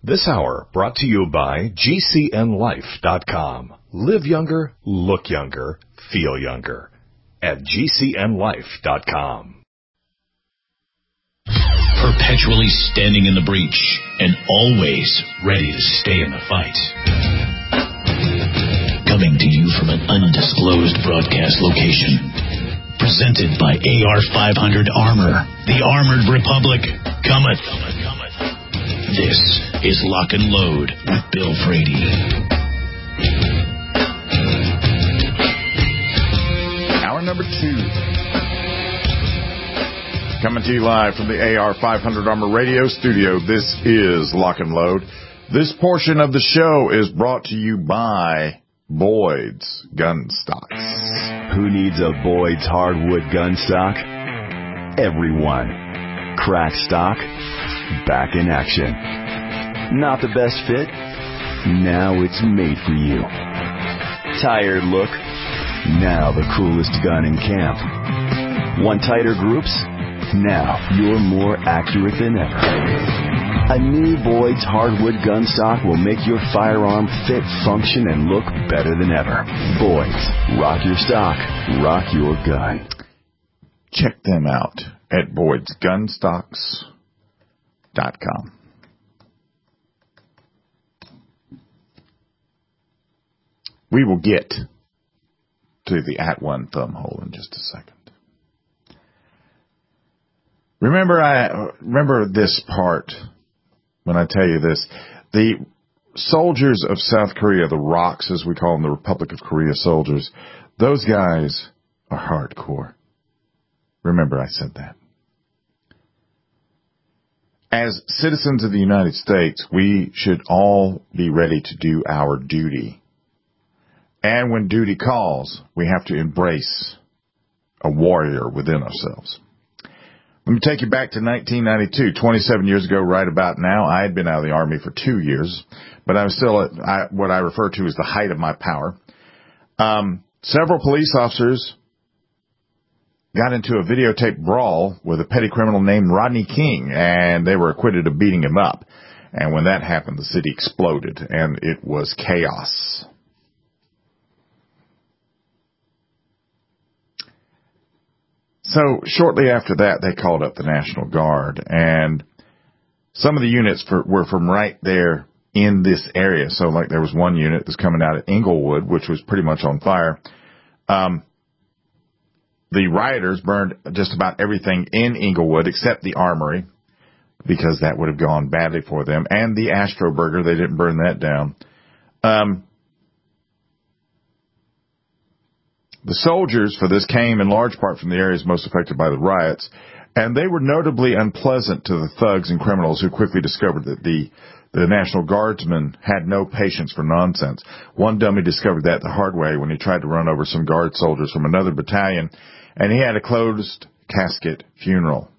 This hour brought to you by GCNLife.com. Live younger, look younger, feel younger at GCNLife.com. Perpetually standing in the breach and always ready to stay in the fight. Coming to you from an undisclosed broadcast location. Presented by AR-500 Armor, the Armored Republic cometh. This is Lock and Load with Bill Frady. Hour number 2. Coming to you live from the AR-500 Armor radio studio. This is Lock and Load. This portion of the show is brought to you by Boyd's Gun Stocks. Who needs a Boyd's hardwood gun stock? Everyone. Crack stock, back in action. Not the best fit? Now it's made for you. Tired look? Now the coolest gun in camp. Want tighter groups? Now you're more accurate than ever. A new Boyd's hardwood gun stock will make your firearm fit, function, and look better than ever. Boyd's. Rock your stock. Rock your gun. Check them out at Boyd'sGunstocks.com. We will get to the at one thumb hole in just a second. Remember this part when I tell you this. The soldiers of South Korea, the ROKs as we call them, the Republic of Korea soldiers, those guys are hardcore. Remember I said that. As citizens of the United States, we should all be ready to do our duty. And when duty calls, we have to embrace a warrior within ourselves. Let me take you back to 1992, 27 years ago, right about now. I had been out of the Army for 2 years, but I was still at what I refer to as the height of my power. Several police officers got into a videotaped brawl with a petty criminal named Rodney King, and they were acquitted of beating him up. And when that happened, the city exploded, and it was chaos. So shortly after that, they called up the National Guard, and some of the units were from right there in this area. So like there was one unit that was coming out of Inglewood, which was pretty much on fire. The rioters burned just about everything in Inglewood except the armory, because that would have gone badly for them, and the Astroburger. They didn't burn that down. The soldiers for this came in large part from the areas most affected by the riots, and they were notably unpleasant to the thugs and criminals who quickly discovered that the National Guardsmen had no patience for nonsense. One dummy discovered that the hard way when he tried to run over some guard soldiers from another battalion, and he had a closed casket funeral.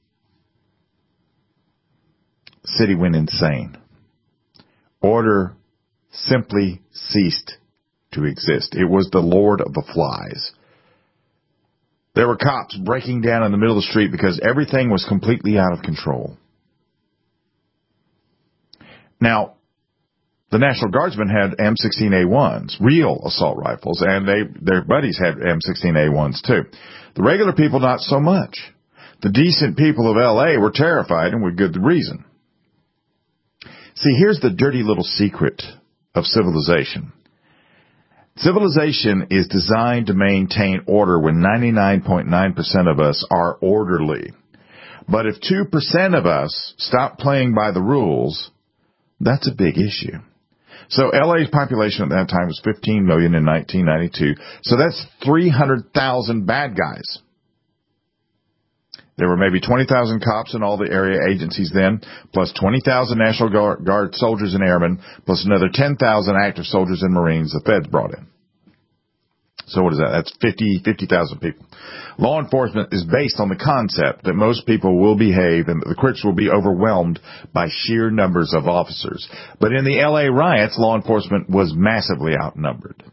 The city went insane. Order simply ceased to exist. It was the Lord of the Flies. There were cops breaking down in the middle of the street because everything was completely out of control. Now, the National Guardsmen had M16A1s, real assault rifles, and their buddies had M16A1s too. The regular people, not so much. The decent people of L.A. were terrified, and with good reason. See, here's the dirty little secret of civilization. Civilization is designed to maintain order when 99.9% of us are orderly. But if 2% of us stop playing by the rules, that's a big issue. So LA's population at that time was 15 million in 1992. So that's 300,000 bad guys. There were maybe 20,000 cops in all the area agencies then, plus 20,000 National Guard soldiers and airmen, plus another 10,000 active soldiers and Marines the feds brought in. So what is that? That's 50,000 people. Law enforcement is based on the concept that most people will behave and that the crooks will be overwhelmed by sheer numbers of officers. But in the L.A. riots, law enforcement was massively outnumbered.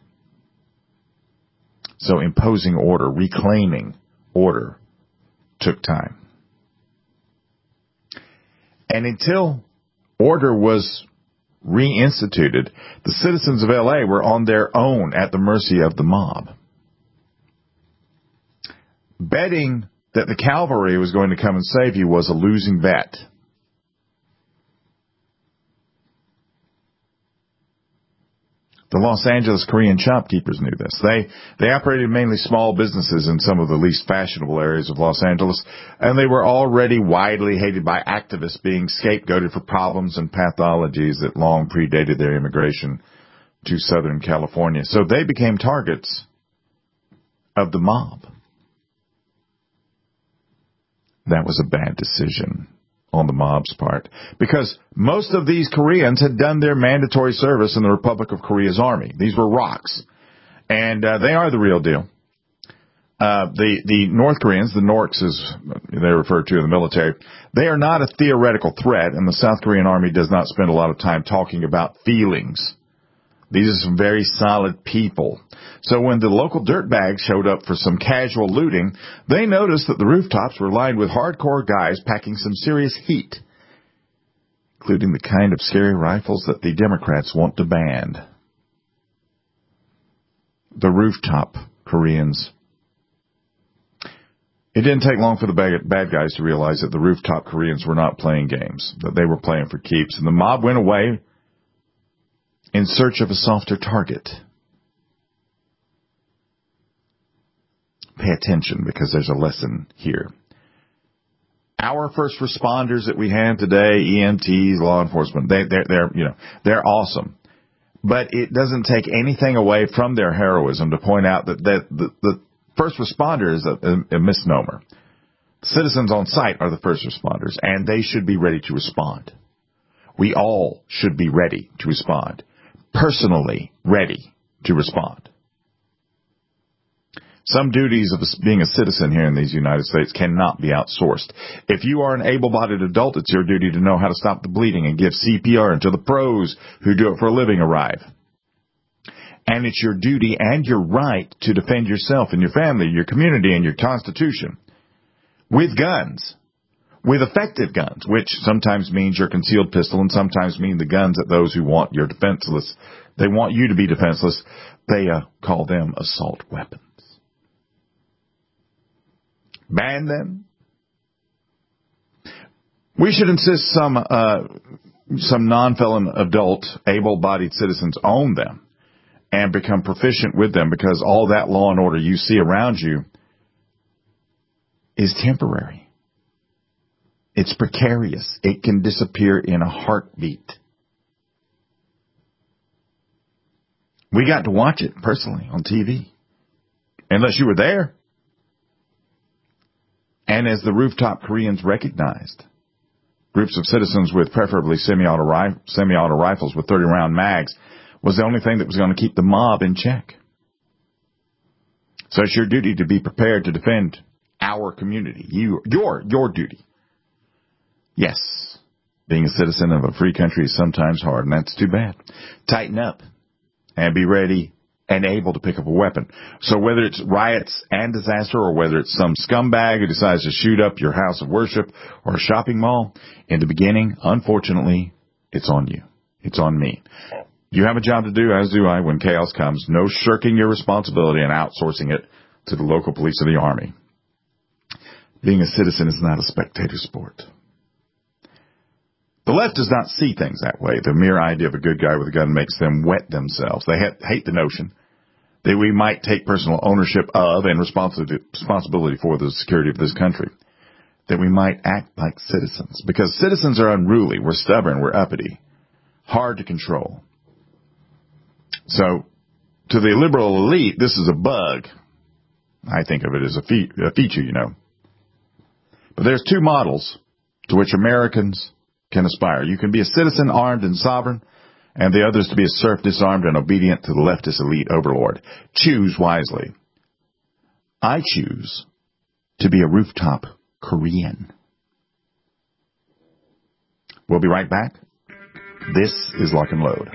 So imposing order, reclaiming order, took time. And until order was reinstituted, the citizens of L.A. were on their own at the mercy of the mob. Betting that the cavalry was going to come and save you was a losing bet. The Los Angeles Korean shopkeepers knew this. They operated mainly small businesses in some of the least fashionable areas of Los Angeles, and they were already widely hated by activists being scapegoated for problems and pathologies that long predated their immigration to Southern California. So they became targets of the mob. That was a bad decision on the mob's part, because most of these Koreans had done their mandatory service in the Republic of Korea's army. These were rocks, and they are the real deal. The North Koreans, the Norks as they're referred to in the military, they are not a theoretical threat, and the South Korean army does not spend a lot of time talking about feelings. These are some very solid people. So when the local dirtbags showed up for some casual looting, they noticed that the rooftops were lined with hardcore guys packing some serious heat, including the kind of scary rifles that the Democrats want to ban. The rooftop Koreans. It didn't take long for the bad guys to realize that the rooftop Koreans were not playing games, that they were playing for keeps, and the mob went away in search of a softer target. Pay attention, because there's a lesson here. Our first responders that we have today, EMTs, law enforcement, they're awesome. But it doesn't take anything away from their heroism to point out that the first responder is a misnomer. Citizens on site are the first responders, and they should be ready to respond. We all should be ready to respond. Personally ready to respond. Some duties of being a citizen here in these United States cannot be outsourced. If you are an able-bodied adult, it's your duty to know how to stop the bleeding and give CPR until the pros who do it for a living arrive. And it's your duty and your right to defend yourself and your family, your community, and your Constitution with guns, with effective guns, which sometimes means your concealed pistol and sometimes mean the guns that those who want your defenseless, they want you to be defenseless, they call them assault weapons. Ban them. We should insist some non-felon adult, able-bodied citizens own them and become proficient with them, because all that law and order you see around you is temporary. It's precarious. It can disappear in a heartbeat. We got to watch it personally on TV, unless you were there. And as the rooftop Koreans recognized, groups of citizens with preferably semi-auto rifles with 30-round mags was the only thing that was going to keep the mob in check. So it's your duty to be prepared to defend our community, your duty. Yes, being a citizen of a free country is sometimes hard, and that's too bad. Tighten up and be ready and able to pick up a weapon. So whether it's riots and disaster, or whether it's some scumbag who decides to shoot up your house of worship or a shopping mall, in the beginning, unfortunately, it's on you. It's on me. You have a job to do, as do I, when chaos comes. No shirking your responsibility and outsourcing it to the local police or the army. Being a citizen is not a spectator sport. The left does not see things that way. The mere idea of a good guy with a gun makes them wet themselves. They hate the notion that we might take personal ownership of and responsibility for the security of this country. That we might act like citizens. Because citizens are unruly, we're stubborn, we're uppity, hard to control. So, to the liberal elite, this is a bug. I think of it as a feature, you know. But there's two models to which Americans can aspire. You can be a citizen armed and sovereign, and the other is to be a serf disarmed and obedient to the leftist elite overlord. Choose wisely. I choose to be a rooftop Korean. We'll be right back. This is Lock and Load.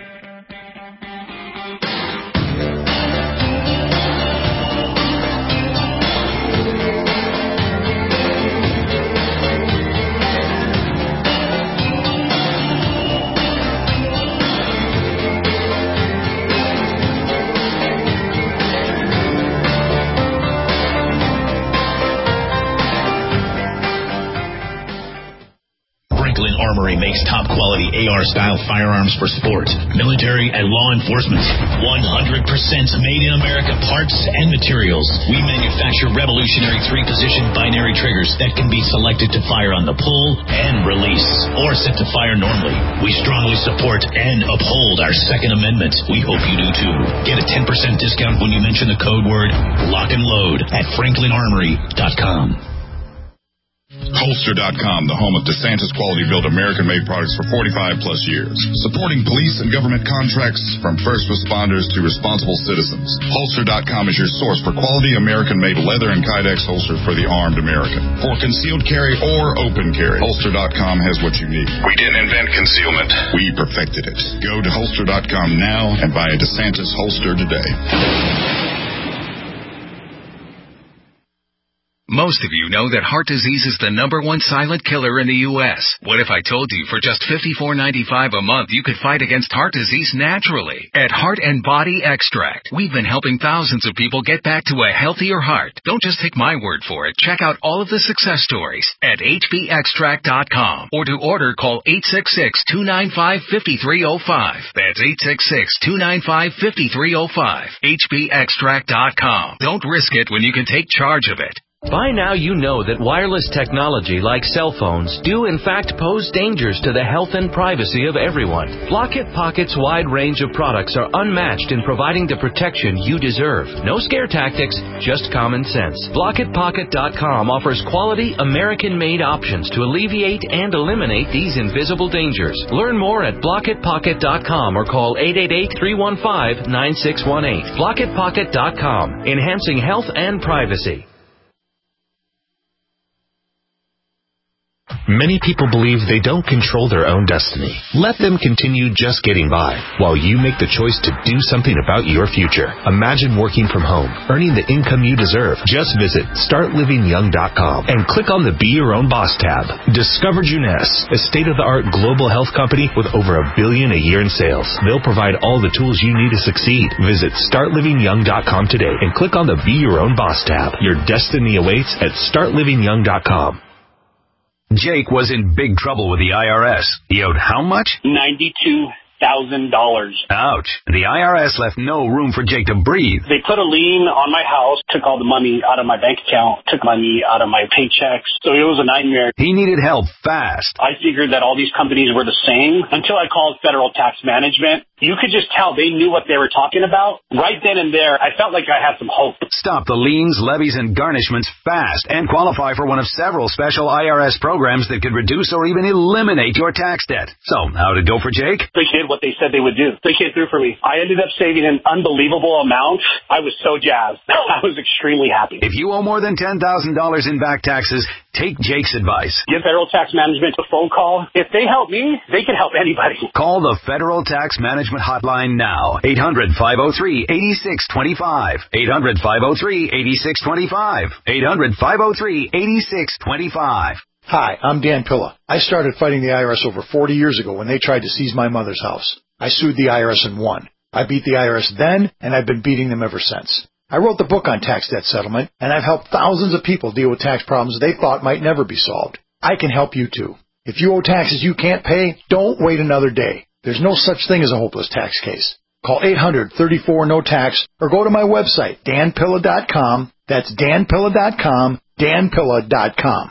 quality AR-style firearms for sport, military, and law enforcement. 100% made in America parts and materials. We manufacture revolutionary 3-position binary triggers that can be selected to fire on the pull and release, or set to fire normally. We strongly support and uphold our Second Amendment. We hope you do too. Get a 10% discount when you mention the code word Lock and Load at FranklinArmory.com. Holster.com, the home of DeSantis quality-built American-made products for 45-plus years. Supporting police and government contracts from first responders to responsible citizens. Holster.com is your source for quality American-made leather and Kydex holsters for the armed American. For concealed carry or open carry, Holster.com has what you need. We didn't invent concealment. We perfected it. Go to Holster.com now and buy a DeSantis holster today. Most of you know that heart disease is the #1 silent killer in the U.S. What if I told you for just $54.95 a month you could fight against heart disease naturally? At Heart and Body Extract, we've been helping thousands of people get back to a healthier heart. Don't just take my word for it. Check out all of the success stories at hbextract.com, or to order, call 866-295-5305. That's 866-295-5305. hbextract.com. Don't risk it when you can take charge of it. By now you know that wireless technology like cell phones do in fact pose dangers to the health and privacy of everyone. Blockit Pocket's wide range of products are unmatched in providing the protection you deserve. No scare tactics, just common sense. BlockitPocket.com offers quality American-made options to alleviate and eliminate these invisible dangers. Learn more at BlockitPocket.com or call 888-315-9618. BlockitPocket.com, enhancing health and privacy. Many people believe they don't control their own destiny. Let them continue just getting by while you make the choice to do something about your future. Imagine working from home, earning the income you deserve. Just visit StartLivingYoung.com and click on the Be Your Own Boss tab. Discover Juness, a state-of-the-art global health company with over $1 billion a year in sales. They'll provide all the tools you need to succeed. Visit StartLivingYoung.com today and click on the Be Your Own Boss tab. Your destiny awaits at StartLivingYoung.com. Jake was in big trouble with the IRS. He owed how much? $92,000. Ouch. The IRS left no room for Jake to breathe. They put a lien on my house, took all the money out of my bank account, took money out of my paychecks. So it was a nightmare. He needed help fast. I figured that all these companies were the same until I called Federal Tax Management. You could just tell they knew what they were talking about. Right then and there, I felt like I had some hope. Stop the liens, levies, and garnishments fast and qualify for one of several special IRS programs that could reduce or even eliminate your tax debt. So, how'd it go for Jake? They did what they said they would do. They came through for me. I ended up saving an unbelievable amount. I was so jazzed. I was extremely happy. If you owe more than $10,000 in back taxes, take Jake's advice. Give Federal Tax Management a phone call. If they help me, they can help anybody. Call the Federal Tax Management hotline now. 800-503-8625. 800-503-8625. 800-503-8625. Hi, I'm Dan Pilla. I started fighting the IRS over 40 years ago when they tried to seize my mother's house. I sued the IRS and won. I beat the IRS then, and I've been beating them ever since. I wrote the book on tax debt settlement, and I've helped thousands of people deal with tax problems they thought might never be solved. I can help you too. If you owe taxes you can't pay, don't wait another day. There's no such thing as a hopeless tax case. Call 800-34-NO-TAX or go to my website, danpilla.com. That's danpilla.com, danpilla.com.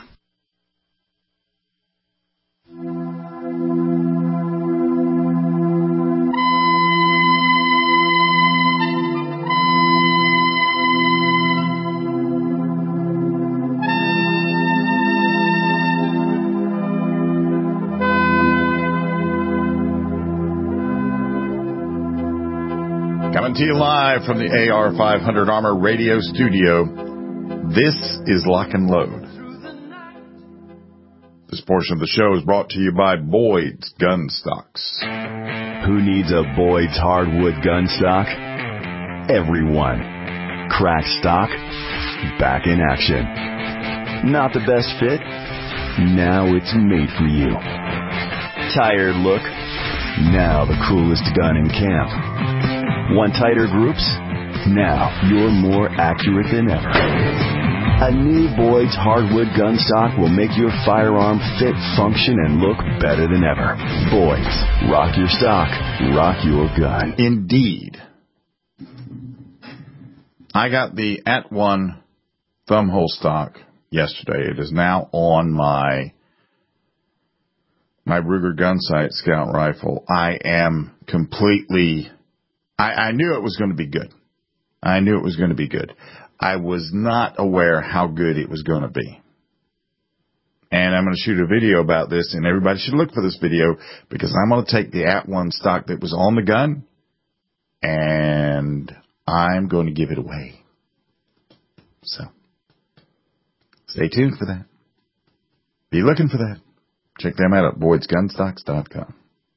Coming to you live from the AR500 Armor Radio Studio, this is Lock and Load. This portion of the show is brought to you by Boyd's Gun Stocks. Who needs a Boyd's hardwood gun stock? Everyone. Crack stock, back in action. Not the best fit? Now it's made for you. Tired look? Now the coolest gun in camp. Want tighter groups? Now you're more accurate than ever. A new Boyd's hardwood gun stock will make your firearm fit, function, and look better than ever. Boyd's. Rock your stock. Rock your gun. Indeed. I got the @1 thumbhole stock yesterday. It is now on my Ruger Gunsight Scout rifle. I am completely... I knew it was going to be good. I knew it was going to be good. I was not aware how good it was going to be. And I'm going to shoot a video about this, and everybody should look for this video, because I'm going to take the @1 stock that was on the gun, and I'm going to give it away. So, stay tuned for that. Be looking for that. Check them out at Boyd'sGunstocks.com.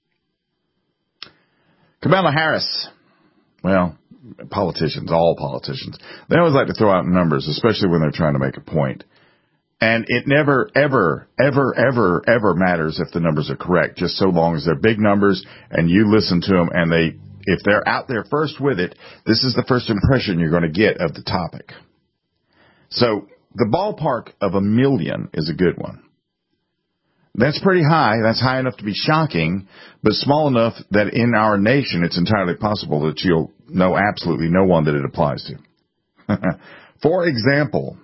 Kamala Harris. Well, politicians, all politicians, they always like to throw out numbers, especially when they're trying to make a point. And it never, ever, ever, ever, ever matters if the numbers are correct, just so long as they're big numbers and you listen to them, and if they're out there first with it, this is the first impression you're going to get of the topic. So the ballpark of 1 million is a good one. That's pretty high. That's high enough to be shocking, but small enough that in our nation it's entirely possible that you'll know absolutely no one that it applies to. For example,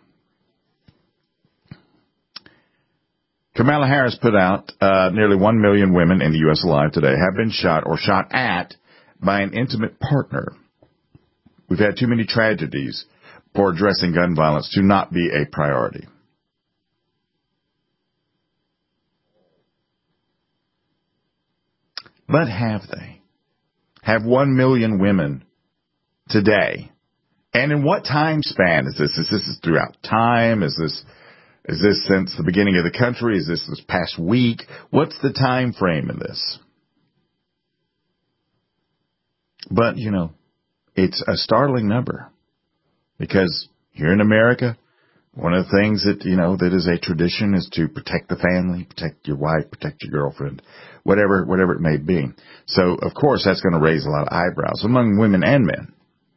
Kamala Harris put out nearly 1 million women in the U.S. alive today have been shot or shot at by an intimate partner. We've had too many tragedies for addressing gun violence to not be a priority. But have they? Have 1 million women today? And in what time span is this? Is this throughout time? Is this since the beginning of the country? Is this past week? What's the time frame in this? But, it's a startling number. Because here in America, one of the things that, that is a tradition is to protect the family, protect your wife, protect your girlfriend, whatever it may be. So, of course, that's going to raise a lot of eyebrows among women and men.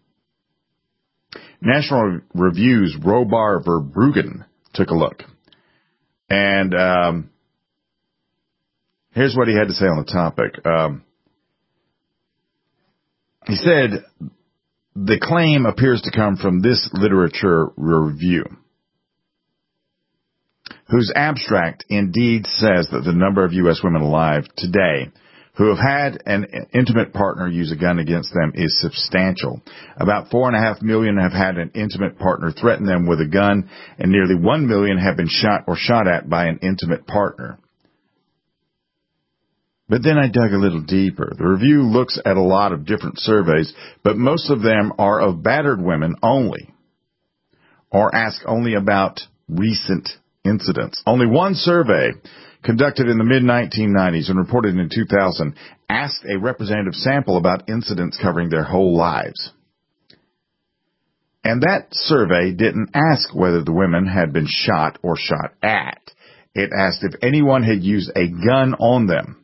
National Review's Robar Verbruggen took a look. And here's what he had to say on the topic. He said, the claim appears to come from this literature review, whose abstract indeed says that the number of U.S. women alive today who have had an intimate partner use a gun against them is substantial. About 4.5 million have had an intimate partner threaten them with a gun, and nearly 1 million have been shot or shot at by an intimate partner. But then I dug a little deeper. The review looks at a lot of different surveys, but most of them are of battered women only, or ask only about recent incidents. Only one survey, conducted in the mid-1990s and reported in 2000, asked a representative sample about incidents covering their whole lives. And that survey didn't ask whether the women had been shot or shot at. It asked if anyone had used a gun on them.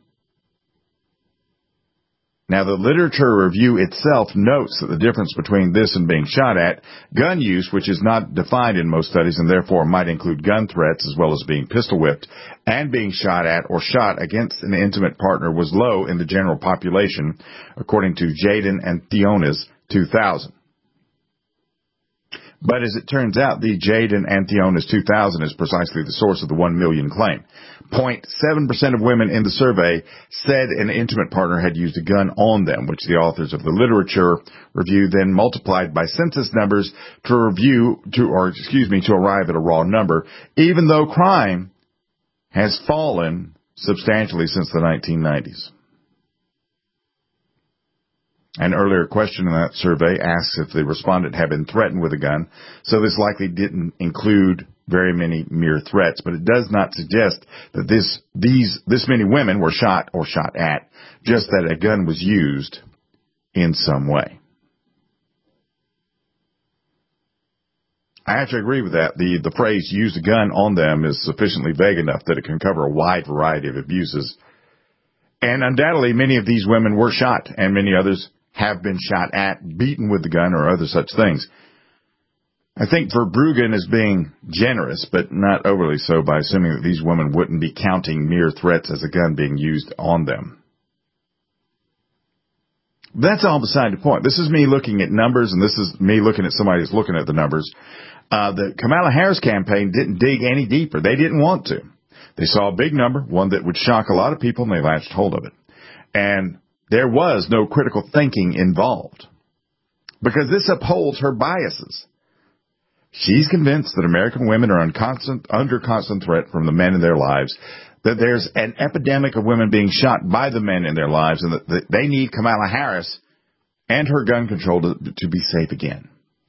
Now, the literature review itself notes that the difference between this and being shot at, gun use, which is not defined in most studies and therefore might include gun threats as well as being pistol whipped, and being shot at or shot against an intimate partner was low in the general population, according to Jaden and Theonis 2000. But as it turns out, the Jaden and Theonis 2000 is precisely the source of the 1 million claim. 0.7% of women in the survey said an intimate partner had used a gun on them, which the authors of the literature review then multiplied by census numbers to arrive at a raw number, even though crime has fallen substantially since the 1990s. An earlier question in that survey asks if the respondent had been threatened with a gun, so this likely didn't include very many mere threats, but it does not suggest that this many women were shot or shot at, just that a gun was used in some way. I have to agree with that. The phrase "used a gun on them" is sufficiently vague enough that it can cover a wide variety of abuses. And undoubtedly, many of these women were shot, and many others have been shot at, beaten with the gun, or other such things. I think Verbruggen is being generous, but not overly so, by assuming that these women wouldn't be counting mere threats as a gun being used on them. That's all beside the point. This is me looking at numbers, and this is me looking at somebody who's looking at the numbers. The Kamala Harris campaign didn't dig any deeper. They didn't want to. They saw a big number, one that would shock a lot of people, and they latched hold of it. And there was no critical thinking involved, because this upholds her biases. She's convinced that American women are under constant threat from the men in their lives, that there's an epidemic of women being shot by the men in their lives, and that they need Kamala Harris and her gun control to be safe again.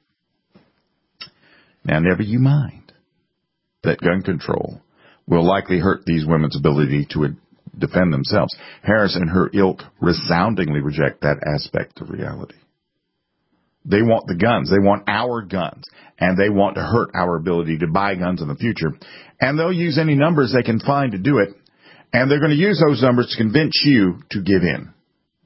Now, never you mind that gun control will likely hurt these women's ability to defend themselves. Harris and her ilk resoundingly reject that aspect of reality. They want the guns. They want our guns. And they want to hurt our ability to buy guns in the future. And they'll use any numbers they can find to do it. And they're going to use those numbers to convince you to give in.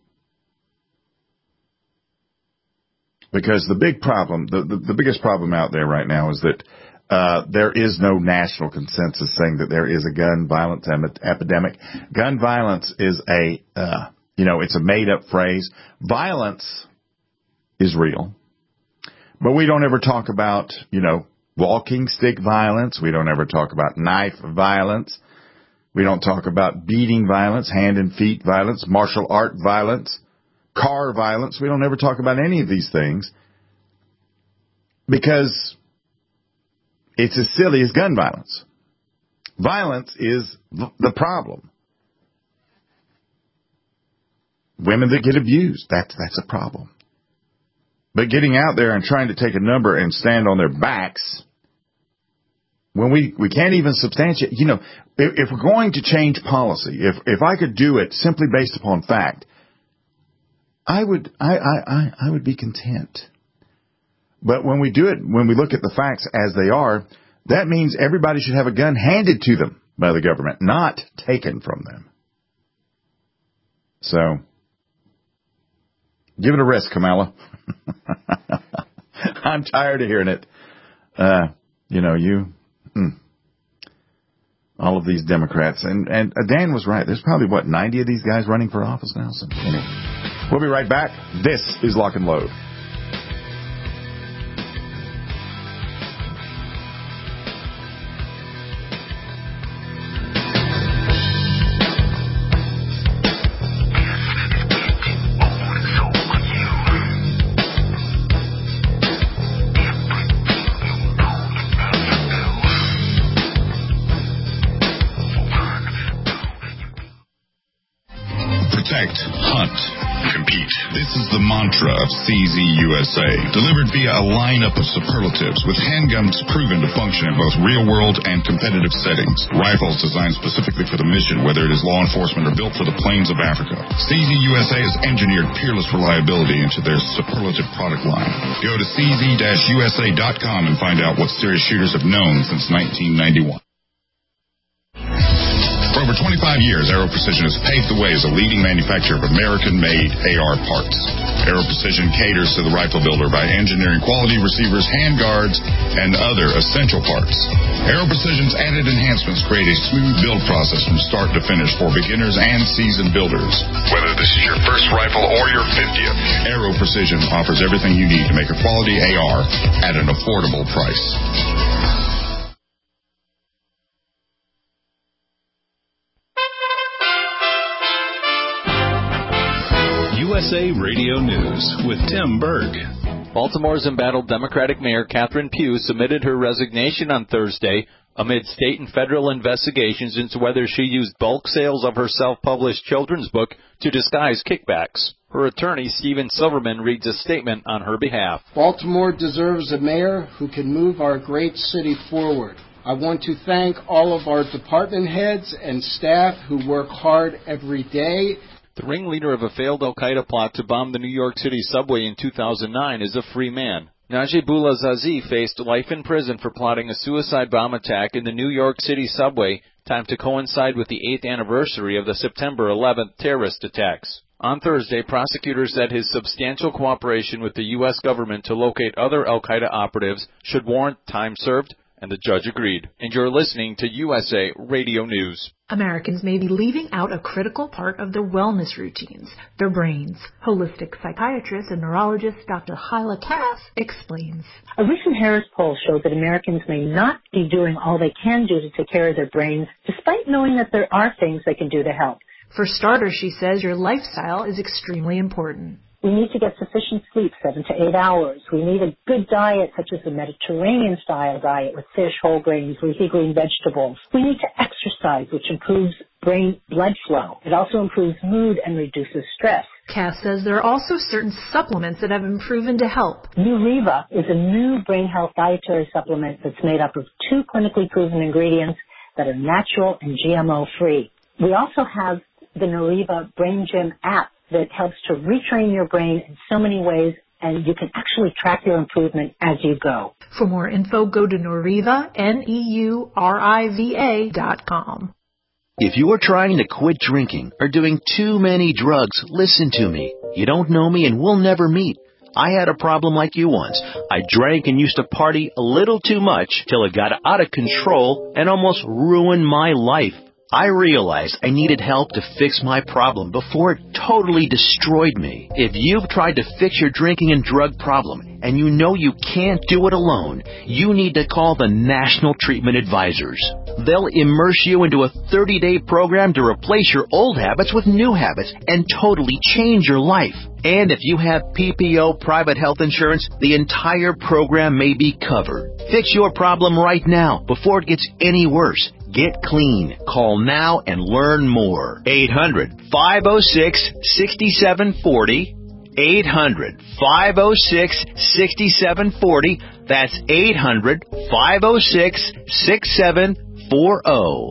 Because the big problem, the biggest problem out there right now is that there is no national consensus saying that there is a gun violence epidemic. Gun violence is it's a made-up phrase. Violence is real. But we don't ever talk about, walking stick violence. We don't ever talk about knife violence. We don't talk about beating violence, hand and feet violence, martial art violence, car violence. We don't ever talk about any of these things because it's as silly as gun violence. Violence is the problem. Women that get abused, that's a problem. But getting out there and trying to take a number and stand on their backs, when we can't even substantiate, if we're going to change policy, if I could do it simply based upon fact, I would be content. But when we do it, when we look at the facts as they are, that means everybody should have a gun handed to them by the government, not taken from them. So, give it a rest, Kamala. I'm tired of hearing it. All of these Democrats. And Dan was right. There's probably, 90 of these guys running for office now? So, anyway, we'll be right back. This is Lock and Load. Mantra of CZ USA, delivered via a lineup of superlatives with handguns proven to function in both real-world and competitive settings. Rifles designed specifically for the mission, whether it is law enforcement or built for the plains of Africa. CZ USA has engineered peerless reliability into their superlative product line. Go to cz-usa.com and find out what serious shooters have known since 1991. For over 25 years, Aero Precision has paved the way as a leading manufacturer of American-made AR parts. Aero Precision caters to the rifle builder by engineering quality receivers, handguards, and other essential parts. Aero Precision's added enhancements create a smooth build process from start to finish for beginners and seasoned builders. Whether this is your first rifle or your 50th, Aero Precision offers everything you need to make a quality AR at an affordable price. USA Radio News with Tim Berg. Baltimore's embattled Democratic Mayor Catherine Pugh submitted her resignation on Thursday amid state and federal investigations into whether she used bulk sales of her self-published children's book to disguise kickbacks. Her attorney, Stephen Silverman, reads a statement on her behalf. Baltimore deserves a mayor who can move our great city forward. I want to thank all of our department heads and staff who work hard every day. The ringleader of a failed al-Qaeda plot to bomb the New York City subway in 2009 is a free man. Najibullah Zazi faced life in prison for plotting a suicide bomb attack in the New York City subway, timed to coincide with the 8th anniversary of the September 11th terrorist attacks. On Thursday, prosecutors said his substantial cooperation with the U.S. government to locate other al-Qaeda operatives should warrant time served, and the judge agreed. And you're listening to USA Radio News. Americans may be leaving out a critical part of their wellness routines, their brains. Holistic psychiatrist and neurologist Dr. Hyla Cass explains. A recent Harris poll showed that Americans may not be doing all they can do to take care of their brains, despite knowing that there are things they can do to help. For starters, she says, your lifestyle is extremely important. We need to get sufficient sleep, 7 to 8 hours. We need a good diet, such as the Mediterranean-style diet with fish, whole grains, leafy green vegetables. We need to exercise, which improves brain blood flow. It also improves mood and reduces stress. Cass says there are also certain supplements that have been proven to help. Neuriva is a new brain health dietary supplement that's made up of 2 clinically proven ingredients that are natural and GMO-free. We also have the Neuriva Brain Gym app that helps to retrain your brain in so many ways, and you can actually track your improvement as you go. For more info, go to Neuriva, Neuriva.com. If you're trying to quit drinking or doing too many drugs, listen to me. You don't know me and we'll never meet. I had a problem like you once. I drank and used to party a little too much till it got out of control and almost ruined my life. I realized I needed help to fix my problem before it totally destroyed me. If you've tried to fix your drinking and drug problem and you know you can't do it alone, you need to call the National Treatment Advisors. They'll immerse you into a 30-day program to replace your old habits with new habits and totally change your life. And if you have PPO private health insurance, the entire program may be covered. Fix your problem right now before it gets any worse. Get clean. Call now and learn more. 800-506-6740. 800-506-6740. That's 800-506-6740.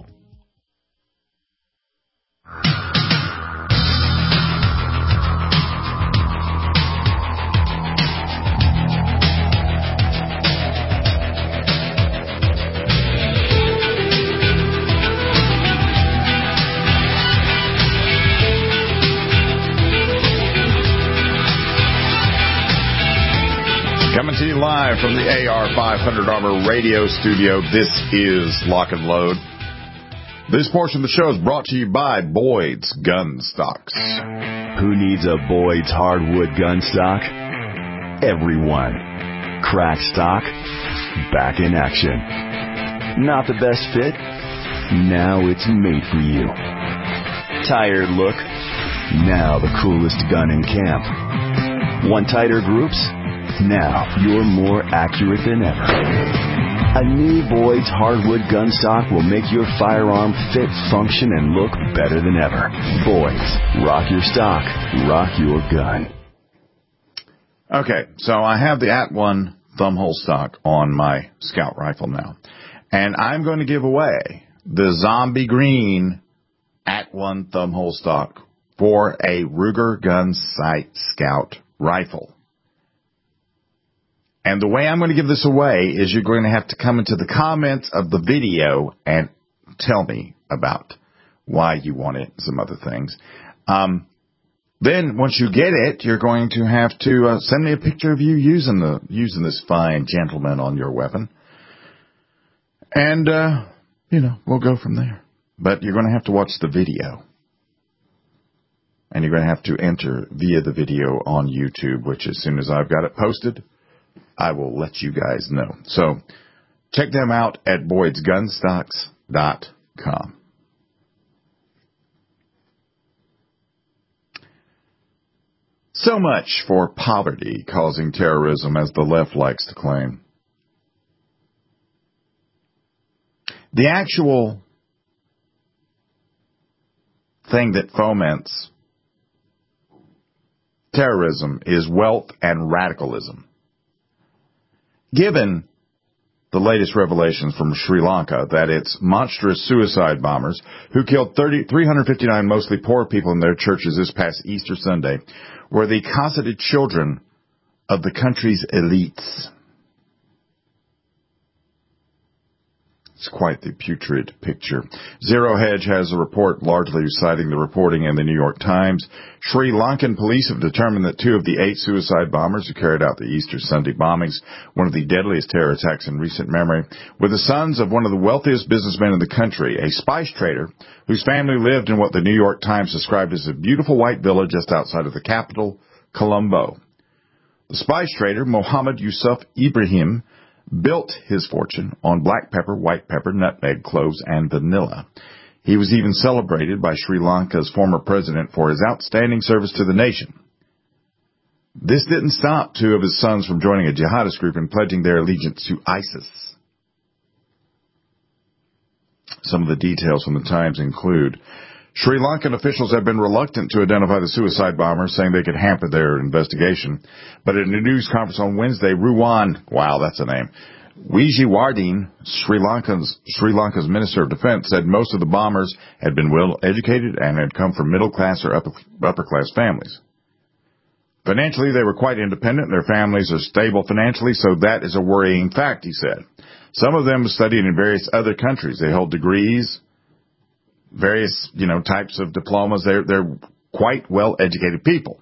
Coming to you live from the AR500 Armor Radio Studio, this is Lock and Load. This portion of the show is brought to you by Boyd's Gun Stocks. Who needs a Boyd's hardwood gun stock? Everyone. Crack stock, back in action. Not the best fit? Now it's made for you. Tired look? Now the coolest gun in camp. Want tighter groups? Now you're more accurate than ever. A new Boyd's hardwood gun stock will make your firearm fit, function, and look better than ever. Boyd's. Rock your stock. Rock your gun. Okay, so I have the @1 thumbhole stock on my Scout rifle now. And I'm going to give away the Zombie Green @1 thumbhole stock for a Ruger Gun Sight Scout rifle. And the way I'm going to give this away is you're going to have to come into the comments of the video and tell me about why you want it and some other things. Then once you get it, you're going to have to send me a picture of you using this fine gentleman on your weapon. And, we'll go from there. But you're going to have to watch the video. And you're going to have to enter via the video on YouTube, which as soon as I've got it posted, I will let you guys know. So check them out at Boyd'sGunstocks.com. So much for poverty causing terrorism, as the left likes to claim. The actual thing that foments terrorism is wealth and radicalism. Given the latest revelations from Sri Lanka that it's monstrous suicide bombers who killed 359 mostly poor people in their churches this past Easter Sunday were the cosseted children of the country's elites. It's quite the putrid picture. Zero Hedge has a report largely citing the reporting in the New York Times. Sri Lankan police have determined that 2 of the 8 suicide bombers who carried out the Easter Sunday bombings, one of the deadliest terror attacks in recent memory, were the sons of one of the wealthiest businessmen in the country, a spice trader whose family lived in what the New York Times described as a beautiful white villa just outside of the capital, Colombo. The spice trader, Mohammed Yusuf Ibrahim, built his fortune on black pepper, white pepper, nutmeg, cloves, and vanilla. He was even celebrated by Sri Lanka's former president for his outstanding service to the nation. This didn't stop 2 of his sons from joining a jihadist group and pledging their allegiance to ISIS. Some of the details from the Times include Sri Lankan officials have been reluctant to identify the suicide bombers, saying they could hamper their investigation. But at a news conference on Wednesday, Ruwan, wow, that's a name, Wijewardene, Sri Lanka's Minister of Defense, said most of the bombers had been well-educated and had come from middle-class or upper-class families. Financially, they were quite independent. Their families are stable financially, so that is a worrying fact, he said. Some of them studied in various other countries. They hold degrees, various, types of diplomas. They're quite well-educated people.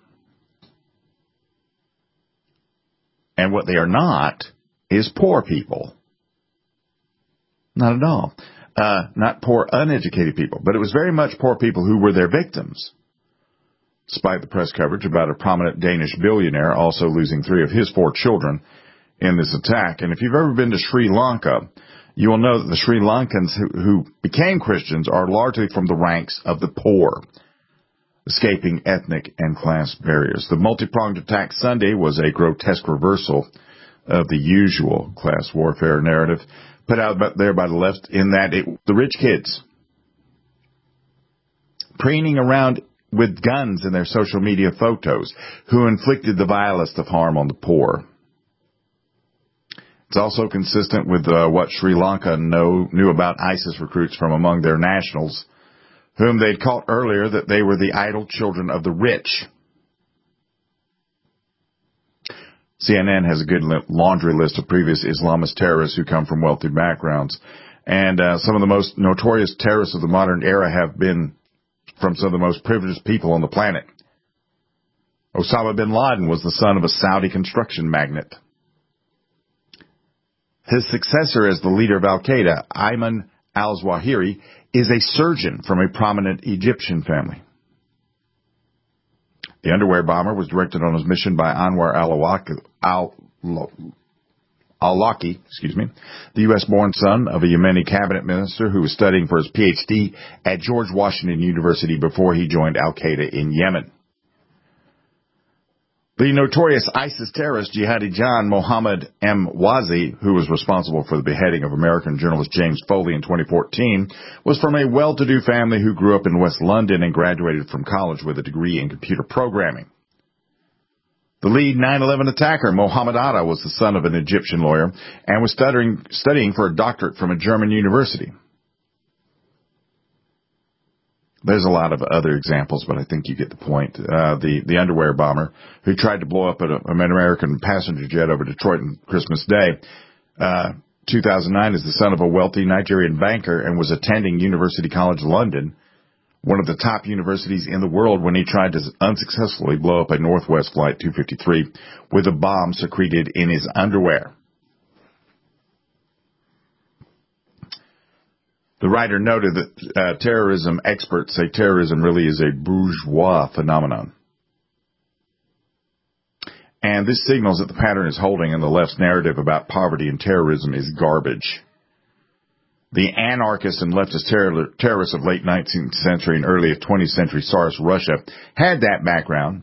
And what they are not is poor people. Not at all. Not poor, uneducated people. But it was very much poor people who were their victims. Despite the press coverage about a prominent Danish billionaire also losing 3 of his 4 children in this attack. And if you've ever been to Sri Lanka, you will know that the Sri Lankans who became Christians are largely from the ranks of the poor, escaping ethnic and class barriers. The multi-pronged attack Sunday was a grotesque reversal of the usual class warfare narrative put out there by the left, in that the rich kids preening around with guns in their social media photos who inflicted the vilest of harm on the poor. It's also consistent with what Sri Lanka knew about ISIS recruits from among their nationals, whom they'd caught earlier that they were the idle children of the rich. CNN has a good laundry list of previous Islamist terrorists who come from wealthy backgrounds. And some of the most notorious terrorists of the modern era have been from some of the most privileged people on the planet. Osama bin Laden was the son of a Saudi construction magnate. His successor as the leader of Al-Qaeda, Ayman al-Zawahiri, is a surgeon from a prominent Egyptian family. The underwear bomber was directed on his mission by Anwar al-Awlaki, the U.S.-born son of a Yemeni cabinet minister who was studying for his Ph.D. at George Washington University before he joined Al-Qaeda in Yemen. The notorious ISIS terrorist jihadi John Mohammed M. Wazi, who was responsible for the beheading of American journalist James Foley in 2014, was from a well-to-do family who grew up in West London and graduated from college with a degree in computer programming. The lead 9/11 attacker, Mohammed Atta, was the son of an Egyptian lawyer and was studying for a doctorate from a German university. There's a lot of other examples, but I think you get the point. The underwear bomber who tried to blow up an American passenger jet over Detroit on Christmas Day, 2009, is the son of a wealthy Nigerian banker and was attending University College London, one of the top universities in the world, when he tried to unsuccessfully blow up a Northwest Flight 253 with a bomb secreted in his underwear. The writer noted that terrorism experts say terrorism really is a bourgeois phenomenon. And this signals that the pattern is holding in the left's narrative about poverty and terrorism is garbage. The anarchists and leftist terrorists of late 19th century and early 20th century Tsarist Russia had that background.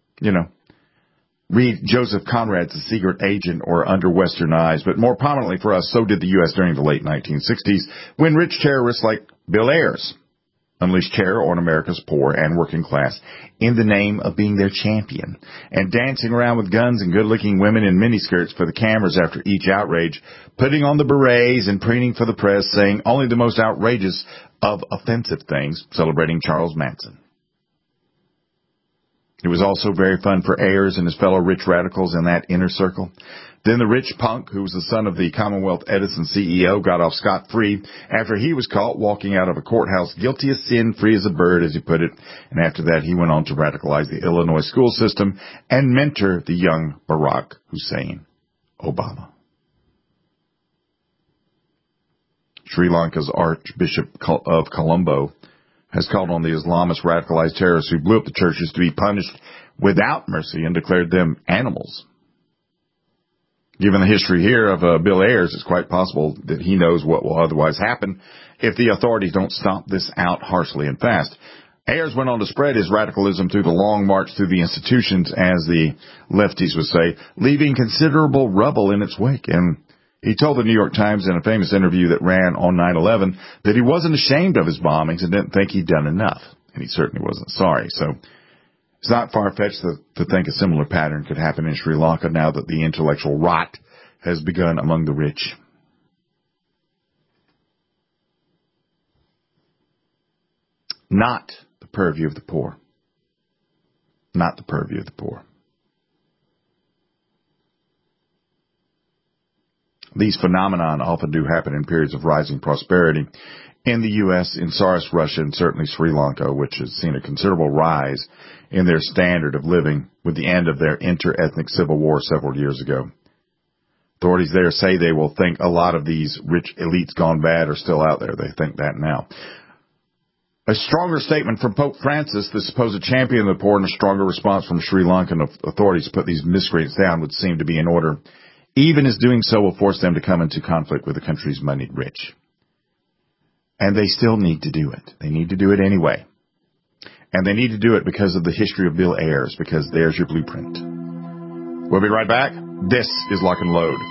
Read Joseph Conrad's The Secret Agent or Under Western Eyes, but more prominently for us, so did the U.S. during the late 1960s, when rich terrorists like Bill Ayers unleashed terror on America's poor and working class in the name of being their champion, and dancing around with guns and good-looking women in miniskirts for the cameras after each outrage, putting on the berets and preening for the press, saying only the most outrageous of offensive things, celebrating Charles Manson. It was also very fun for Ayers and his fellow rich radicals in that inner circle. Then the rich punk, who was the son of the Commonwealth Edison CEO, got off scot-free after he was caught walking out of a courthouse guilty as sin, free as a bird, as he put it. And after that, he went on to radicalize the Illinois school system and mentor the young Barack Hussein Obama. Sri Lanka's Archbishop of Colombo has called on the Islamist radicalized terrorists who blew up the churches to be punished without mercy and declared them animals. Given the history here of Bill Ayers, it's quite possible that he knows what will otherwise happen if the authorities don't stomp this out harshly and fast. Ayers went on to spread his radicalism through the long march through the institutions, as the lefties would say, leaving considerable rubble in its wake. And he told the New York Times in a famous interview that ran on 9/11 that he wasn't ashamed of his bombings and didn't think he'd done enough. And he certainly wasn't sorry. So it's not far-fetched to think a similar pattern could happen in Sri Lanka now that the intellectual rot has begun among the rich. Not the purview of the poor. Not the purview of the poor. These phenomena often do happen in periods of rising prosperity in the U.S., in Tsarist Russia, and certainly Sri Lanka, which has seen a considerable rise in their standard of living with the end of their inter-ethnic civil war several years ago. Authorities there say they will think a lot of these rich elites gone bad are still out there. They think that now. A stronger statement from Pope Francis, the supposed champion of the poor, and a stronger response from Sri Lankan authorities to put these miscreants down would seem to be in order, even as doing so will force them to come into conflict with the country's moneyed rich. And they still need to do it. They need to do it anyway. And they need to do it because of the history of Bill Ayers, because there's your blueprint. We'll be right back. This is Lock and Load.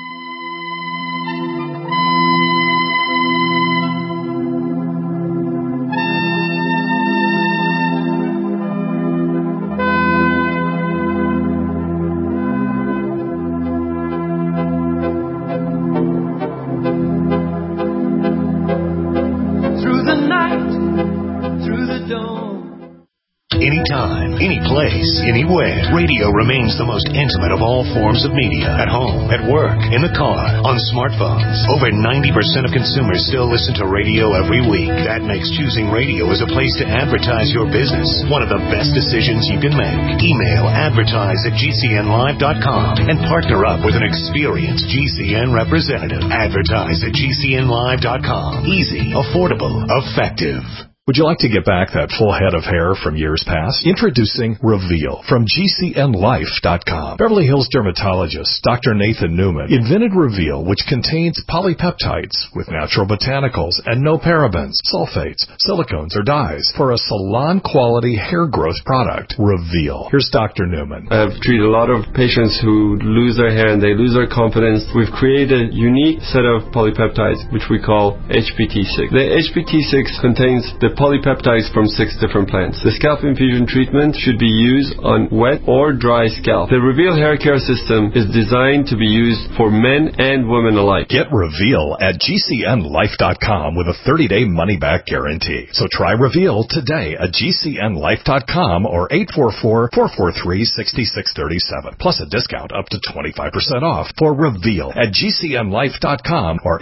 Anytime, any place, anywhere. Radio remains the most intimate of all forms of media. At home, at work, in the car, on smartphones. Over 90% of consumers still listen to radio every week. That makes choosing radio as a place to advertise your business one of the best decisions you can make. Email advertise@gcnlive.com and partner up with an experienced GCN representative. Advertise@gcnlive.com. Easy, affordable, effective. Would you like to get back that full head of hair from years past? Introducing Reveal from GCNlife.com. Beverly Hills dermatologist Dr. Nathan Newman invented Reveal, which contains polypeptides with natural botanicals and no parabens, sulfates, silicones, or dyes for a salon-quality hair growth product. Reveal. Here's Dr. Newman. I've treated a lot of patients who lose their hair and they lose their confidence. We've created a unique set of polypeptides, which we call HPT6. The HPT6 contains the polypeptides from 6 different plants. The scalp infusion treatment should be used on wet or dry scalp. The Reveal hair care system is designed to be used for men and women alike. Get Reveal at GCNlife.com with a 30-day money-back guarantee. So try Reveal today at GCNlife.com or 844-443-6637. Plus a discount up to 25% off for Reveal at GCNlife.com or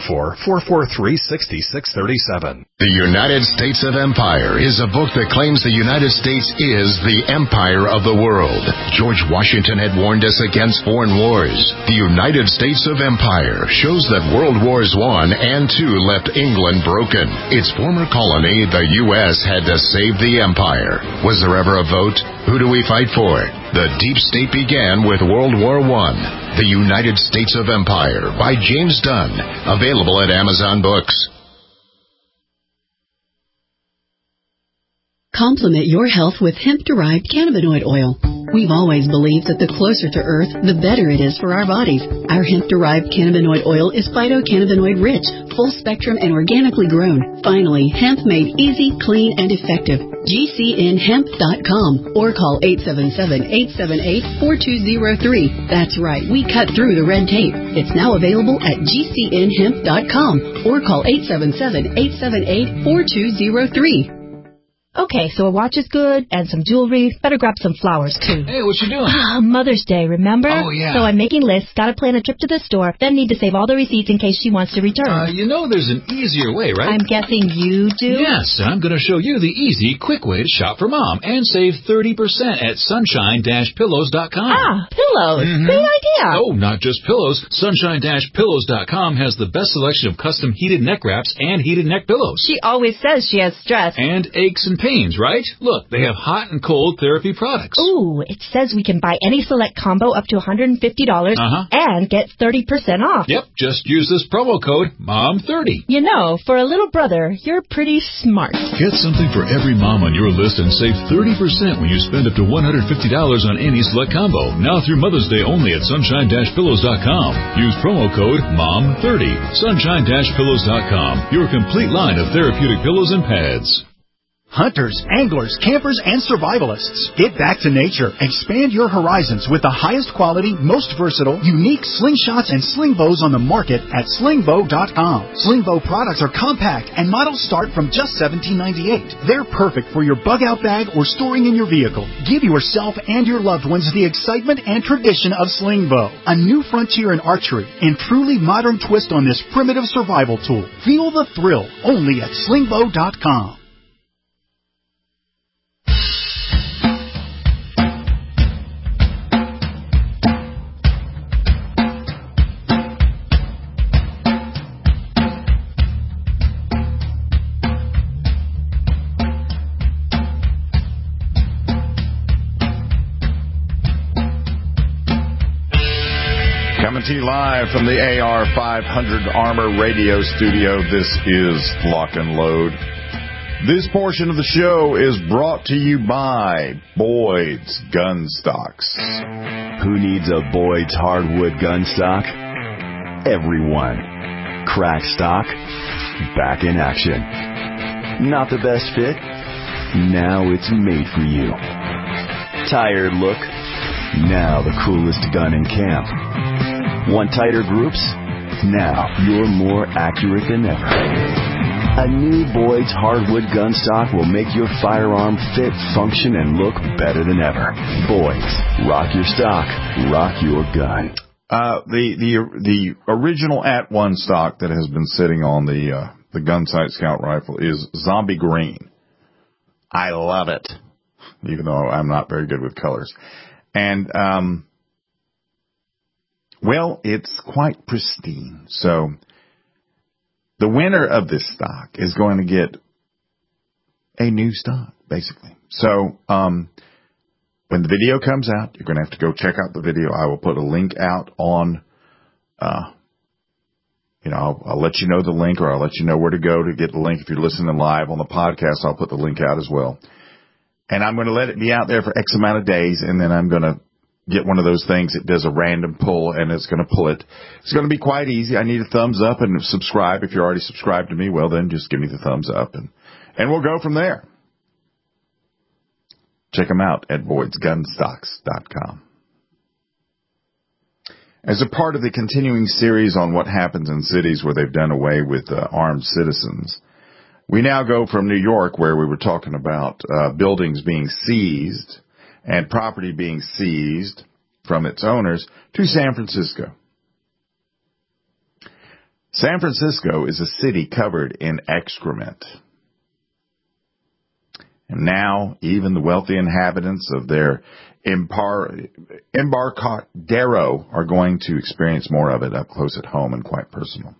844-443-6637. The United States of Empire is a book that claims the United States is the empire of the world. George Washington had warned us against foreign wars. The United States of Empire shows that World Wars I and II left England broken. Its former colony, the U.S., had to save the empire. Was there ever a vote? Who do we fight for? The Deep State began with World War I. The United States of Empire by James Dunn. Available at Amazon Books. Complement your health with hemp-derived cannabinoid oil. We've always believed that the closer to Earth, the better it is for our bodies. Our hemp-derived cannabinoid oil is phytocannabinoid-rich, full-spectrum, and organically grown. Finally, hemp made easy, clean, and effective. GCNhemp.com or call 877-878-4203. That's right, we cut through the red tape. It's now available at GCNhemp.com or call 877-878-4203. Okay, so a watch is good, and some jewelry. Better grab some flowers, too. Hey, what you doing? Mother's Day, remember? Oh, yeah. So I'm making lists, gotta plan a trip to the store, then need to save all the receipts in case she wants to return. You know there's an easier way, right? I'm guessing you do? Yes, I'm going to show you the easy, quick way to shop for Mom and save 30% at sunshine-pillows.com. Pillows. Great idea. Oh, not just pillows. Sunshine-pillows.com has the best selection of custom heated neck wraps and heated neck pillows. She always says she has stress. And aches and pains, right? Look, they have hot and cold therapy products. Ooh, it says we can buy any select combo up to $150 and get 30% off. Yep, just use this promo code MOM30. You know, for a little brother, you're pretty smart. Get something for every mom on your list and save 30% when you spend up to $150 on any select combo. Now through Mother's Day only at sunshine-pillows.com. Use promo code MOM30. Sunshine-pillows.com. Your complete line of therapeutic pillows and pads. Hunters, anglers, campers, and survivalists. Get back to nature. Expand your horizons with the highest quality, most versatile, unique slingshots and sling bows on the market at slingbow.com. Slingbow products are compact and models start from just $17.98. They're perfect for your bug-out bag or storing in your vehicle. Give yourself and your loved ones the excitement and tradition of Slingbow, a new frontier in archery and truly modern twist on this primitive survival tool. Feel the thrill only at slingbow.com. Coming to you live from the AR-500 Armor Radio Studio, this is Lock and Load. This portion of the show is brought to you by Boyd's Gun Stocks. Who needs a Boyd's hardwood gun stock? Everyone. Crack stock, back in action. Not the best fit? Now it's made for you. Tired look? Now the coolest gun in camp. Want tighter groups? Now you're more accurate than ever. A new Boyd's hardwood gun stock will make your firearm fit, function, and look better than ever. Boyd's. Rock your stock. Rock your gun. The original @1 stock that has been sitting on the Gunsight Scout rifle is Zombie Green. I love it, even though I'm not very good with colors. And, well, it's quite pristine. So the winner of this stock is going to get a new stock, basically. So when the video comes out, you're going to have to go check out the video. I will put a link out on, I'll let you know the link, or I'll let you know where to go to get the link. If you're listening live on the podcast, I'll put the link out as well. And I'm going to let it be out there for X amount of days, and then I'm going to get one of those things that does a random pull, and it's going to pull it. It's going to be quite easy. I need a thumbs up and subscribe. If you're already subscribed to me, well, then just give me the thumbs up, and we'll go from there. Check them out at BoydsGunstocks.com. As a part of the continuing series on what happens in cities where they've done away with armed citizens, we now go from New York, where we were talking about buildings being seized and property being seized from its owners, to San Francisco. San Francisco is a city covered in excrement. And now even the wealthy inhabitants of their Embarcadero are going to experience more of it up close at home and quite personal.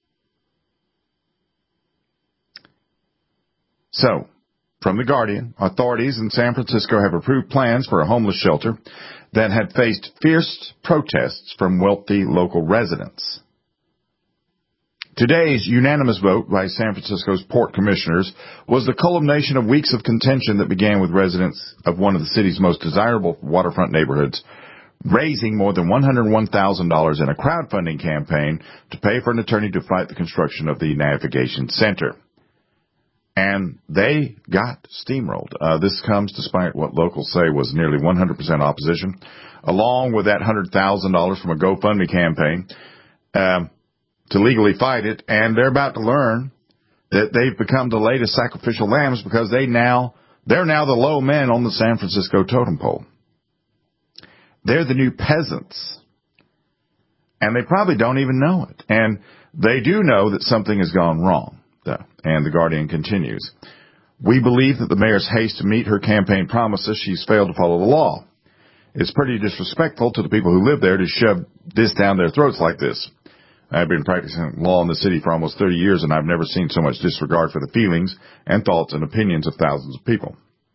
So, from The Guardian, authorities in San Francisco have approved plans for a homeless shelter that had faced fierce protests from wealthy local residents. Today's unanimous vote by San Francisco's Port Commissioners was the culmination of weeks of contention that began with residents of one of the city's most desirable waterfront neighborhoods raising more than $101,000 in a crowdfunding campaign to pay for an attorney to fight the construction of the Navigation Center. And they got steamrolled. This comes despite what locals say was nearly 100% opposition, along with that $100,000 from a GoFundMe campaign to legally fight it. And they're about to learn that they've become the latest sacrificial lambs because they now They're now the low men on the San Francisco totem pole. They're the new peasants. And they probably don't even know it. And they do know that something has gone wrong. And the Guardian continues. We believe that the mayor's haste to meet her campaign promises, she's failed to follow the law. It's pretty disrespectful to the people who live there to shove this down their throats like this. I've been practicing law in the city for almost 30 years, and I've never seen so much disregard for the feelings and thoughts and opinions of thousands of people.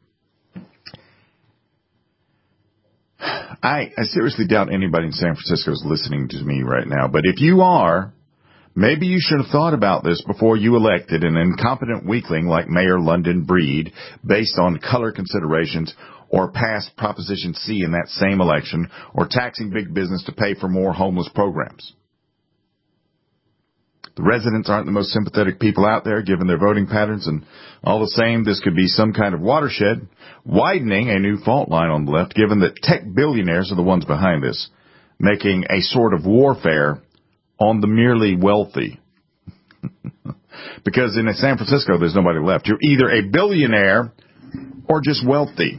I seriously doubt anybody in San Francisco is listening to me right now, but if you are, maybe you should have thought about this before you elected an incompetent weakling like Mayor London Breed based on color considerations, or passed Proposition C in that same election, or taxing big business to pay for more homeless programs. The residents aren't the most sympathetic people out there, given their voting patterns, and all the same, this could be some kind of watershed, widening a new fault line on the left, given that tech billionaires are the ones behind this, making a sort of warfare on the merely wealthy. Because in San Francisco, there's nobody left. You're either a billionaire or just wealthy.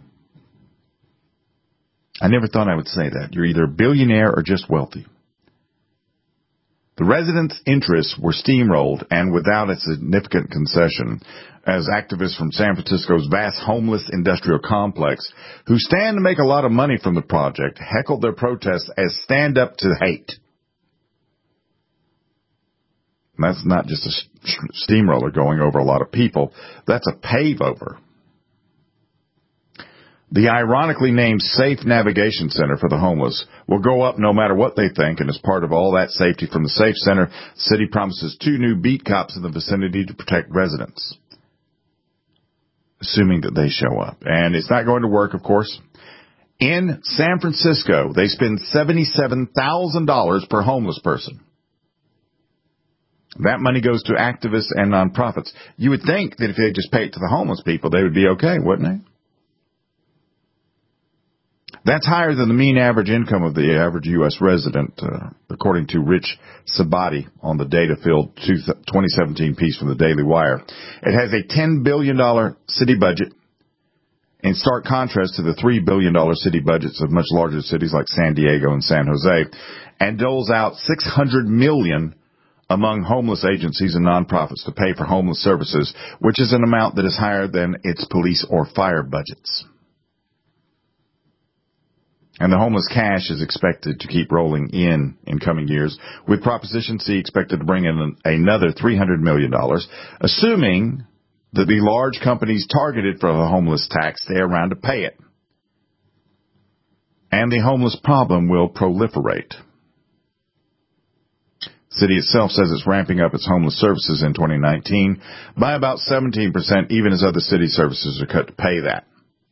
I never thought I would say that. You're either a billionaire or just wealthy. The residents' interests were steamrolled and without a significant concession as activists from San Francisco's vast homeless industrial complex, who stand to make a lot of money from the project, heckled their protests as stand up to hate. And that's not just a steamroller going over a lot of people. That's a pave over. The ironically named Safe Navigation Center for the Homeless will go up no matter what they think, and as part of all that safety from the Safe Center, the city promises 2 new beat cops in the vicinity to protect residents. Assuming that they show up. And it's not going to work, of course. In San Francisco, they spend $77,000 per homeless person. That money goes to activists and nonprofits. You would think that if they just pay it to the homeless people, they would be okay, wouldn't they? That's higher than the mean average income of the average U.S. resident, according to Rich Sabati on the data-filled 2017 piece from the Daily Wire. It has a $10 billion city budget, in stark contrast to the $3 billion city budgets of much larger cities like San Diego and San Jose, and doles out $600 million among homeless agencies and nonprofits to pay for homeless services, which is an amount that is higher than its police or fire budgets. And the homeless cash is expected to keep rolling in coming years, with Proposition C expected to bring in another $300 million, assuming that the large companies targeted for the homeless tax stay around to pay it. And the homeless problem will proliferate. The city itself says it's ramping up its homeless services in 2019 by about 17%, even as other city services are cut to pay that.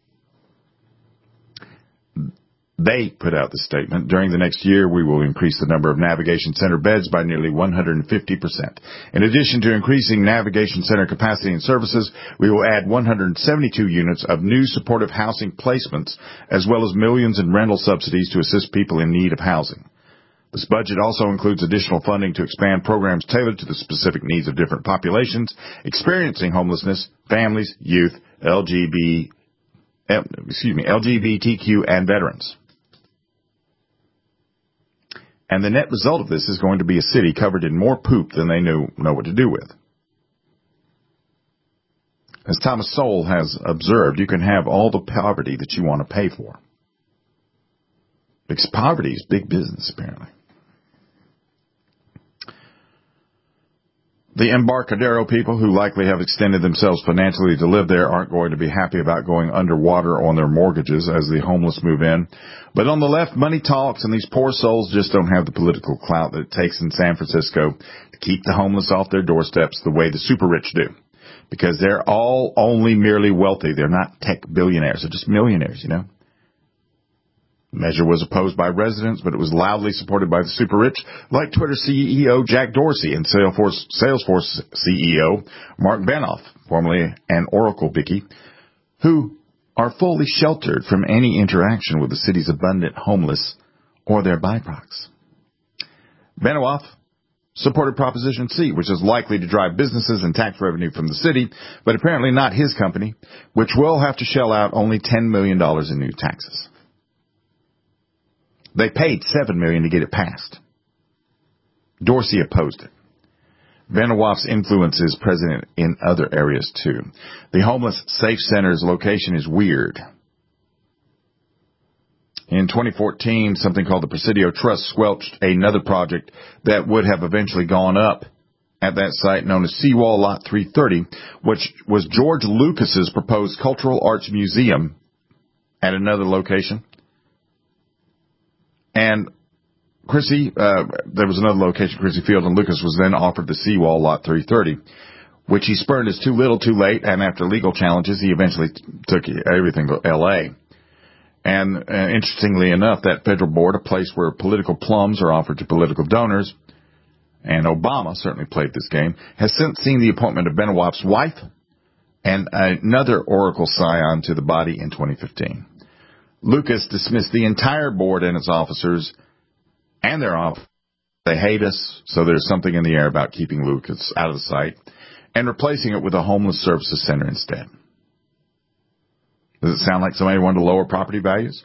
They put out the statement, during the next year, we will increase the number of Navigation Center beds by nearly 150%. In addition to increasing Navigation Center capacity and services, we will add 172 units of new supportive housing placements, as well as millions in rental subsidies to assist people in need of housing. This budget also includes additional funding to expand programs tailored to the specific needs of different populations experiencing homelessness, families, youth, LGBTQ, and veterans. And the net result of this is going to be a city covered in more poop than they know what to do with. As Thomas Sowell has observed, you can have all the poverty that you want to pay for. Because poverty is big business, apparently. The Embarcadero people, who likely have extended themselves financially to live there, aren't going to be happy about going underwater on their mortgages as the homeless move in. But on the left, money talks, and these poor souls just don't have the political clout that it takes in San Francisco to keep the homeless off their doorsteps the way the super rich do. Because they're all only merely wealthy. They're not tech billionaires. They're just millionaires, you know. The measure was opposed by residents, but it was loudly supported by the super rich, like Twitter CEO Jack Dorsey and Salesforce CEO Mark Benioff, formerly an Oracle Vicky, who are fully sheltered from any interaction with the city's abundant homeless or their byproducts. Benioff supported Proposition C, which is likely to drive businesses and tax revenue from the city, but apparently not his company, which will have to shell out only $10 million in new taxes. They paid $7 million to get it passed. Dorsey opposed it. Vanderwalf's influence is present in other areas, too. The Homeless Safe Center's location is weird. In 2014, something called the Presidio Trust squelched another project that would have eventually gone up at that site known as Seawall Lot 330, which was George Lucas's proposed Cultural Arts Museum at another location. And Chrissy, there was another location, Chrissy Field, and Lucas was then offered the Seawall Lot 330, which he spurned as too little, too late, and after legal challenges, he eventually took everything to L.A. And interestingly enough, that federal board, a place where political plums are offered to political donors, and Obama certainly played this game, has since seen the appointment of Vanderwalf's wife and another Oracle scion to the body in 2015. Lucas dismissed the entire board and its officers and their office. They hate us, so there's something in the air about keeping Lucas out of the site and replacing it with a homeless services center instead. Does it sound like somebody wanted to lower property values?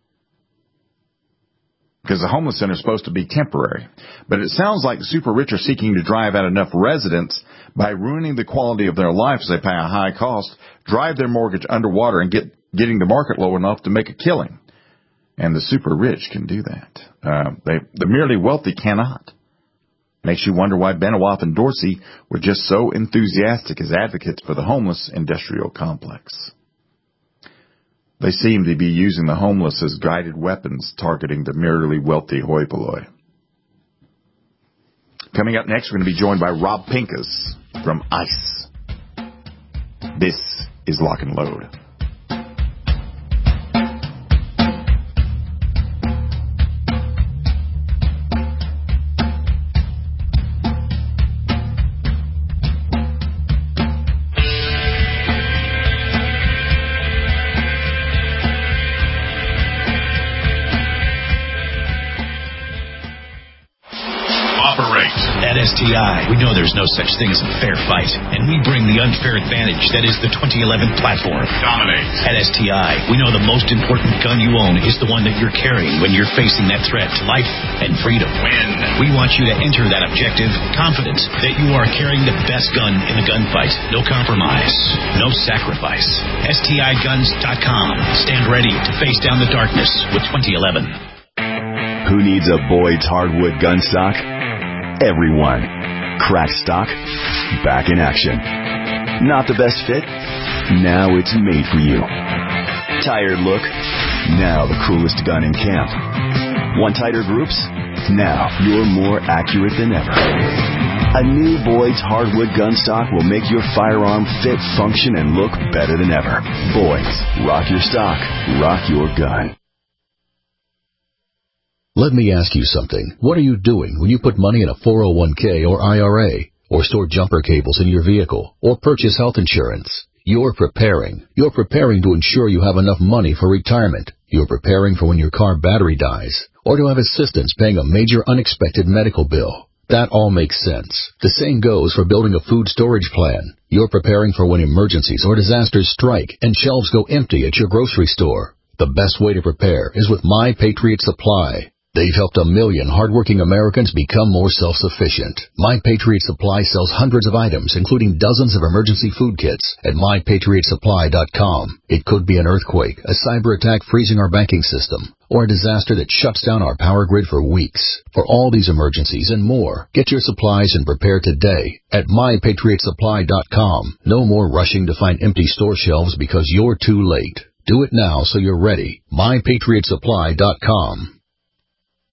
Because the homeless center is supposed to be temporary. But it sounds like the super rich are seeking to drive out enough residents by ruining the quality of their life as they pay a high cost, drive their mortgage underwater, and getting the market low enough to make a killing. And the super rich can do that. The merely wealthy cannot. Makes you wonder why Vanderwalf and Dorsey were just so enthusiastic as advocates for the homeless industrial complex. They seem to be using the homeless as guided weapons, targeting the merely wealthy hoi polloi. Coming up next, we're going to be joined by Rob Pincus from ICE. This is Lock and Load. STI, we know there's no such thing as a fair fight, and we bring the unfair advantage that is the 2011 platform. Dominate. At STI, we know the most important gun you own is the one that you're carrying when you're facing that threat to life and freedom. Win. We want you to enter that objective confident that you are carrying the best gun in the gunfight. No compromise, no sacrifice. STIguns.com. Stand ready to face down the darkness with 2011. Who needs a Boyd's hardwood gun stock? Everyone. Crack stock, back in action. Not the best fit? Now it's made for you. Tired look? Now the coolest gun in camp. Want tighter groups? Now you're more accurate than ever. A new Boyd's hardwood gun stock will make your firearm fit, function, and look better than ever. Boyd's. Rock your stock. Rock your gun. Let me ask you something. What are you doing when you put money in a 401k or IRA, or store jumper cables in your vehicle, or purchase health insurance? You're preparing. You're preparing to ensure you have enough money for retirement. You're preparing for when your car battery dies, or to have assistance paying a major unexpected medical bill. That all makes sense. The same goes for building a food storage plan. You're preparing for when emergencies or disasters strike and shelves go empty at your grocery store. The best way to prepare is with My Patriot Supply. They've helped 1 million hardworking Americans become more self-sufficient. My Patriot Supply sells hundreds of items, including dozens of emergency food kits at MyPatriotSupply.com. It could be an earthquake, a cyber attack freezing our banking system, or a disaster that shuts down our power grid for weeks. For all these emergencies and more, get your supplies and prepare today at MyPatriotSupply.com. No more rushing to find empty store shelves because you're too late. Do it now so you're ready. MyPatriotSupply.com.